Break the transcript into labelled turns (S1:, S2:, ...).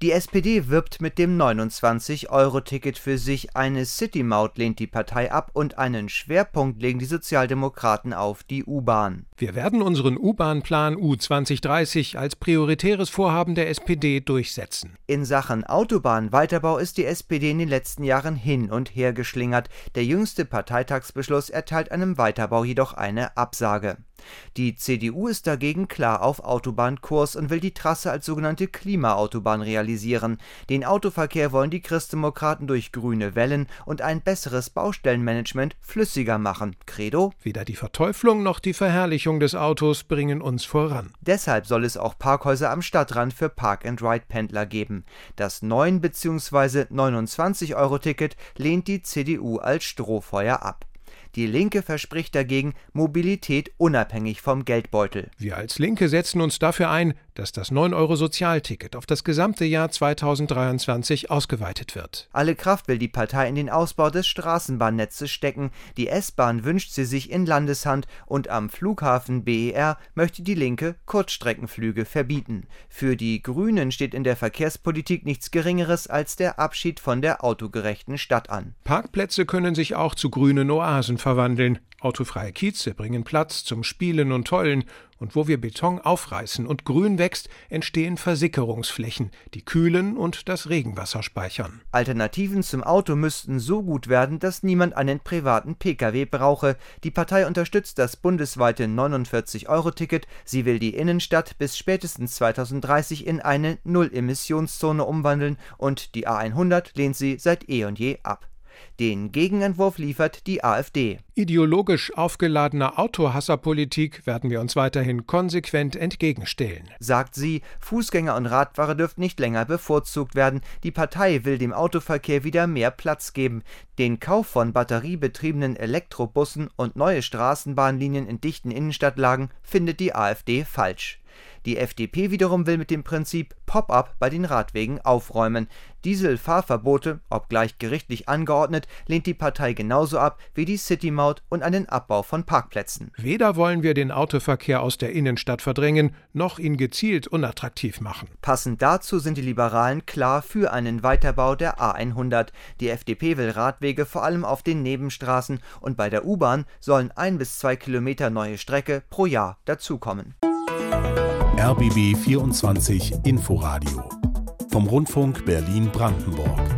S1: Die SPD wirbt mit dem 29-Euro-Ticket für sich. Eine City-Maut lehnt die Partei ab und einen Schwerpunkt legen die Sozialdemokraten auf die U-Bahn.
S2: Wir werden unseren U-Bahn-Plan U2030 als prioritäres Vorhaben der SPD durchsetzen.
S1: In Sachen Autobahnweiterbau ist die SPD in den letzten Jahren hin und her geschlingert. Der jüngste Parteitagsbeschluss erteilt einem Weiterbau jedoch eine Absage. Die CDU ist dagegen klar auf Autobahnkurs und will die Trasse als sogenannte Klimaautobahn realisieren. Den Autoverkehr wollen die Christdemokraten durch grüne Wellen und ein besseres Baustellenmanagement flüssiger machen. Credo:
S2: Weder die Verteuflung noch die Verherrlichung des Autos bringen uns voran.
S1: Deshalb soll es auch Parkhäuser am Stadtrand für Park-and-Ride-Pendler geben. Das 9 bzw. 29-Euro-Ticket lehnt die CDU als Strohfeuer ab. Die Linke verspricht dagegen Mobilität unabhängig vom Geldbeutel.
S2: Wir als Linke setzen uns dafür ein, dass das 9-Euro-Sozialticket auf das gesamte Jahr 2023 ausgeweitet wird.
S1: Alle Kraft will die Partei in den Ausbau des Straßenbahnnetzes stecken. Die S-Bahn wünscht sie sich in Landeshand und am Flughafen BER möchte die Linke Kurzstreckenflüge verbieten. Für die Grünen steht in der Verkehrspolitik nichts Geringeres als der Abschied von der autogerechten Stadt an.
S2: Parkplätze können sich auch zu grünen Oasen verwandeln. Autofreie Kieze bringen Platz zum Spielen und Tollen. Und wo wir Beton aufreißen und Grün wächst, entstehen Versickerungsflächen, die kühlen und das Regenwasser speichern.
S1: Alternativen zum Auto müssten so gut werden, dass niemand einen privaten Pkw brauche. Die Partei unterstützt das bundesweite 49-Euro-Ticket. Sie will die Innenstadt bis spätestens 2030 in eine Null-Emissionszone umwandeln und die A100 lehnt sie seit eh und je ab. Den Gegenentwurf liefert die AfD.
S2: Ideologisch aufgeladener Autohasserpolitik werden wir uns weiterhin konsequent entgegenstellen.
S1: Sagt sie, Fußgänger und Radfahrer dürfen nicht länger bevorzugt werden. Die Partei will dem Autoverkehr wieder mehr Platz geben. Den Kauf von batteriebetriebenen Elektrobussen und neue Straßenbahnlinien in dichten Innenstadtlagen findet die AfD falsch. Die FDP wiederum will mit dem Prinzip Pop-up bei den Radwegen aufräumen. Dieselfahrverbote, obgleich gerichtlich angeordnet, lehnt die Partei genauso ab wie die City-Maut und einen Abbau von Parkplätzen.
S2: Weder wollen wir den Autoverkehr aus der Innenstadt verdrängen, noch ihn gezielt unattraktiv machen.
S1: Passend dazu sind die Liberalen klar für einen Weiterbau der A100. Die FDP will Radwege vor allem auf den Nebenstraßen und bei der U-Bahn sollen 1 bis 2 Kilometer neue Strecke pro Jahr dazukommen.
S3: RBB 24 Inforadio vom Rundfunk Berlin-Brandenburg.